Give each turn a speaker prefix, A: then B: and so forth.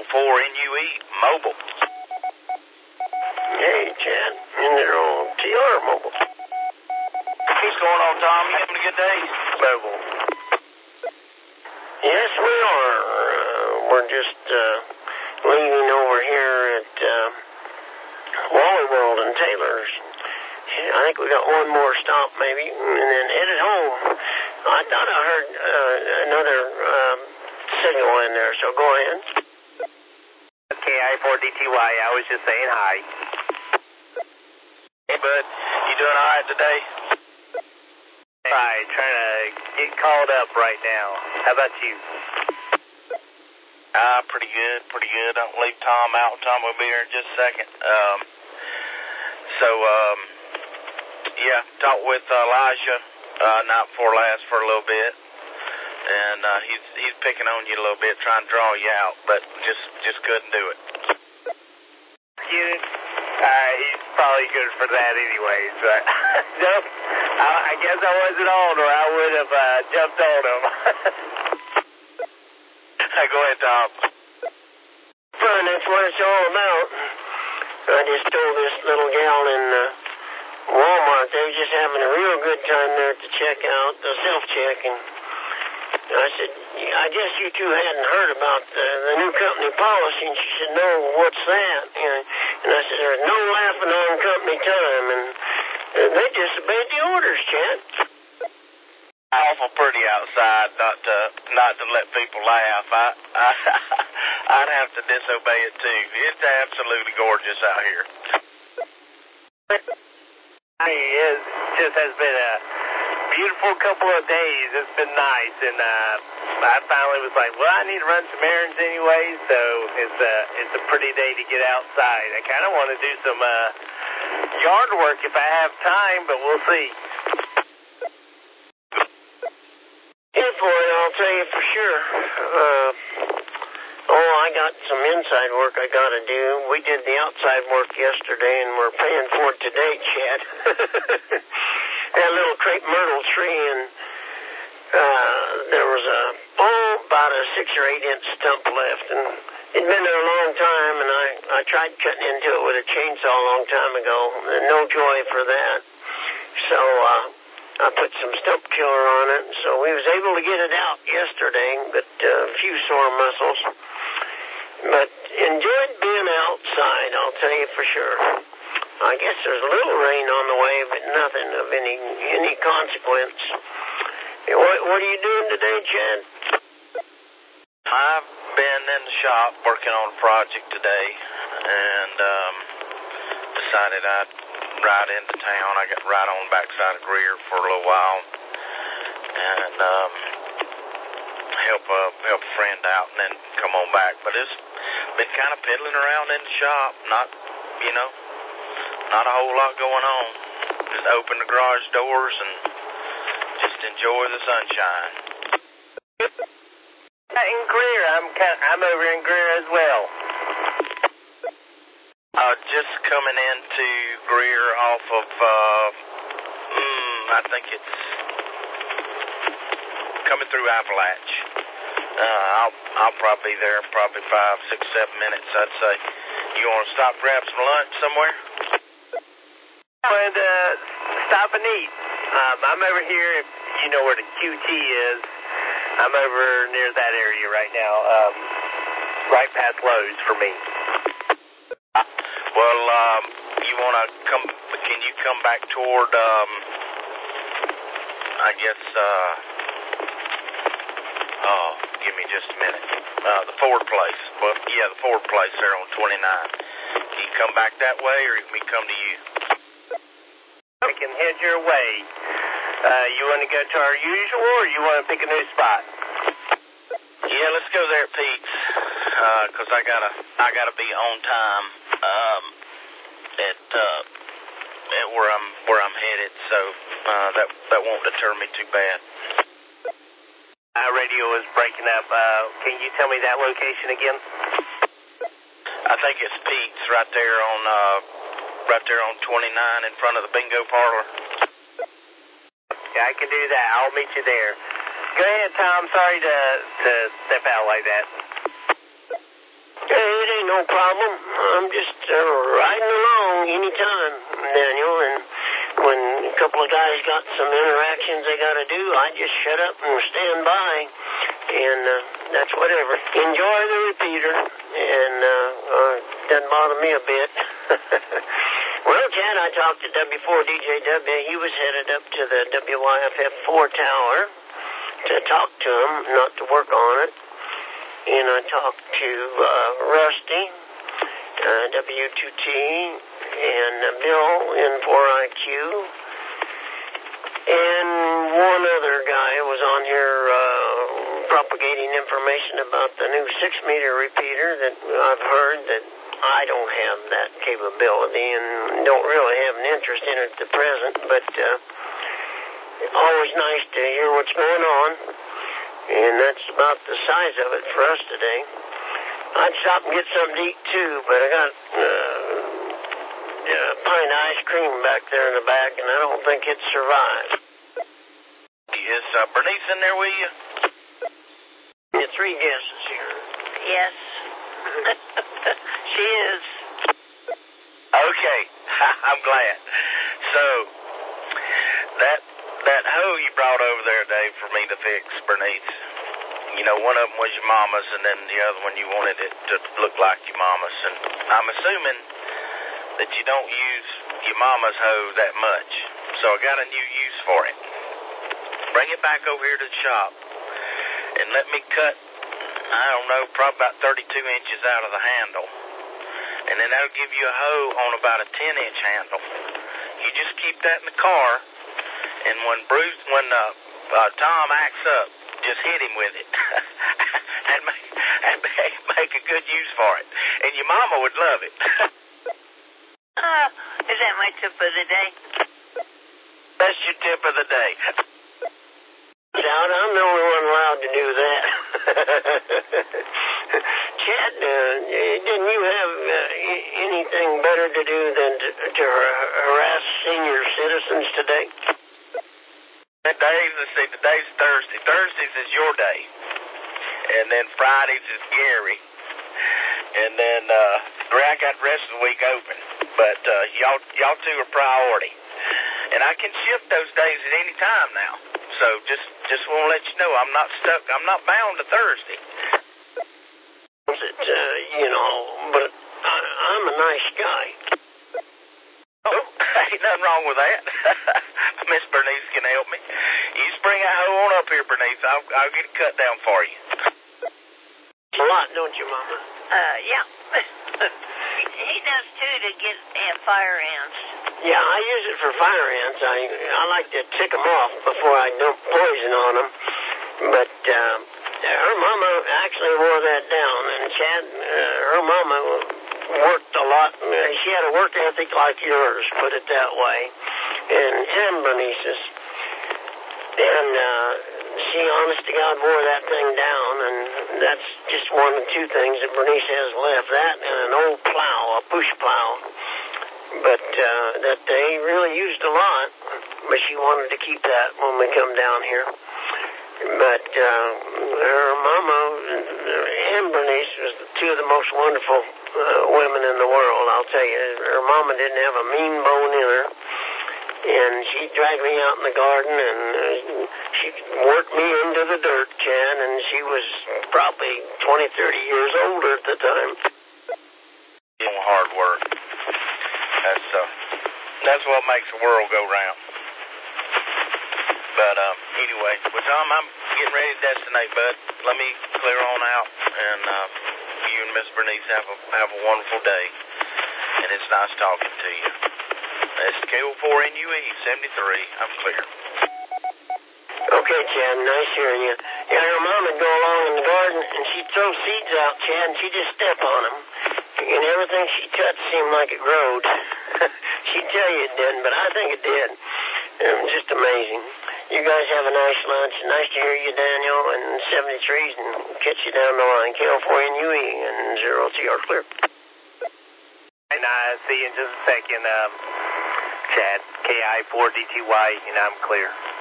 A: 4NUE Mobile.
B: Hey, Chad. In there on TR Mobile.
A: What's going on, Tom? You having a good day?
B: Mobile. Yes, we are. We're just leaving over here at Wally World and Taylor's. I think we got one more stop maybe, and then headed home. I thought I heard another signal in there, so go ahead.
C: KI4DTY, I was just saying hi.
A: Hey, bud. You doing all right today?
C: Right, trying to get called up right now. How about you?
A: Pretty good, pretty good. Don't leave Tom out. Tom will be here in just a second. Yeah, talked with Elijah night before last for a little bit, and he's picking on you a little bit, trying to draw you out, but just couldn't do it.
C: He's probably good for that anyways, but no, I guess I wasn't on, or I would have jumped on him.
A: Hey, go ahead, Tom.
B: Fun, that's what it's all about. I just told this little gal in Walmart, they were just having a real good time there at the checkout, the self-check, and I said, I guess you two hadn't heard about the new company policy, and she said, no, what's that? And I said, there's no laughing on company time, and they disobeyed the orders, Chad.
A: Awful pretty outside, not to let people laugh. I'd have to disobey it too. It's absolutely gorgeous out here.
C: It just has been a beautiful couple of days. It's been nice, and I finally was like, well, I need to run some errands anyway, so it's a pretty day to get outside. I kind of want to do some yard work if I have time, but we'll see.
B: Yeah, boy, I'll tell you for sure. I got some inside work I got to do. We did the outside work yesterday, and we're paying for it today, Chad. That little crepe myrtle tree, and there was about a 6 or 8 inch stump left, and it'd been there a long time, and I tried cutting into it with a chainsaw a long time ago, and no joy for that. So I put some stump killer on it, so we was able to get it out yesterday, but a few sore muscles. But enjoyed being outside, I'll tell you for sure. I guess there's a little rain on the way, but nothing of any consequence. What are you doing today, Chad?
A: I've been in the shop working on a project today, and decided I'd ride into town. I got right on the backside of Greer for a little while, and help a friend out, and then come on back. But it's been kind of piddling around in the shop, not a whole lot going on. Just open the garage doors and just enjoy the sunshine.
C: In Greer, I'm over in Greer as well.
A: Just coming into Greer off of I think it's coming through Appalach. I'll probably be there probably 5, 6, 7 minutes, I'd say. You want to stop, grab some lunch somewhere?
C: I wanted to stop and eat. I'm over here, if you know where the QT is. I'm over near that area right now, right past Lowe's for me.
A: Well, you want to come, can you come back toward, I guess, give me just a minute. The Ford place. Well, yeah, the Ford place there on 29. Can you come back that way, or can we come to you?
C: I can head your way. You want to go to our usual, or you want to pick a new spot?
A: Yeah, let's go there at Pete's, because I gotta be on time at where I'm headed, so that won't deter me too bad.
C: Radio is breaking up. Can you tell me that location again?
A: I think it's Pete's right there on 29 in front of the bingo parlor.
C: Yeah, I can do that. I'll meet you there. Go ahead, Tom. Sorry to step out like that.
B: Yeah, no problem. I'm just riding along anytime, Daniel, and when a couple of guys got some interactions they got to do, I just shut up and stand by, and that's whatever. Enjoy the repeater, and doesn't bother me a bit. Well, Chad, I talked to W4DJW. He was headed up to the WYFF4 tower to talk to him, not to work on it. And I talked to Rusty, W2T, and Bill in 4IQ, and one other guy was on here propagating information about the new 6-meter repeater that I've heard that I don't have that capability and don't really have an interest in it at the present, but always nice to hear what's going on. And that's about the size of it for us today. I'd stop and get something to eat, too, but I got a pint of ice cream back there in the back, and I don't think it'd survive.
A: Is Bernice in there with you?
B: You 3 guesses here.
D: Yes. She is.
A: Okay. I'm glad. So, that hoe you brought over there, Dave, for me to fix, Bernice, you know, one of them was your mama's, and then the other one you wanted it to look like your mama's. And I'm assuming that you don't use your mama's hoe that much, so I got a new use for it. Bring it back over here to the shop, and let me cut, I don't know, probably about 32 inches out of the handle. And then that'll give you a hoe on about a 10-inch handle. You just keep that in the car, and when Tom acts up, just hit him with it and make a good use for it. And your mama would love it.
D: Is that my tip of the day?
A: That's your tip of the day.
B: Chad, I'm the only one allowed to do that. Chad, didn't you have anything better to do than to harass senior citizens today?
A: Let's see, today's Thursday. Thursdays is your day. And then Fridays is Gary. And then I got the rest of the week open. But y'all two are priority. And I can shift those days at any time now. So just want to let you know I'm not stuck. I'm not bound to Thursday.
B: You know, but I'm a nice guy.
A: Oh, ain't nothing wrong with that. Miss Bernice can help me. You just bring that hoe on up here, Bernice. I'll get it cut down for you.
B: A lot, don't you, Mama?
D: Yeah. He does, too, to get fire ants.
B: Yeah, I use it for fire ants. I like to tick them off before I dump poison on them. But her mama actually wore that down. And Chad, her mama worked a lot. She had a work ethic like yours, put it that way. And Bernice's. And she, honest to God, wore that thing down. And that's just one of 2 things that Bernice has left. That and an old plow, a push plow. But that they really used a lot. But she wanted to keep that when we come down here. But her mama and Bernice was 2 of the most wonderful women in the world, I'll tell you. Her mama didn't have a mean bone in her. And she dragged me out in the garden, and she worked me into the dirt, Chad, and she was probably 20, 30 years older at the time.
A: Hard work. That's what makes the world go round. But anyway, well, Tom, I'm getting ready to destinate, bud. Let me clear on out, and you and Miss Bernice have a wonderful day. And it's nice talking to you. That's KO4NUE 73. I'm clear.
B: Okay, Chad, nice hearing you. Yeah, her mom would go along in the garden, and she'd throw seeds out, Chad, and she'd just step on them. And everything she touched seemed like it growed. She'd tell you it didn't, but I think it did. It was just amazing. You guys have a nice lunch. Nice to hear you, Daniel, and 73s, and catch you down the line. KO4NUE and 0TR clear.
C: And see you in just a second, Chad. KI4DTY, and I'm clear.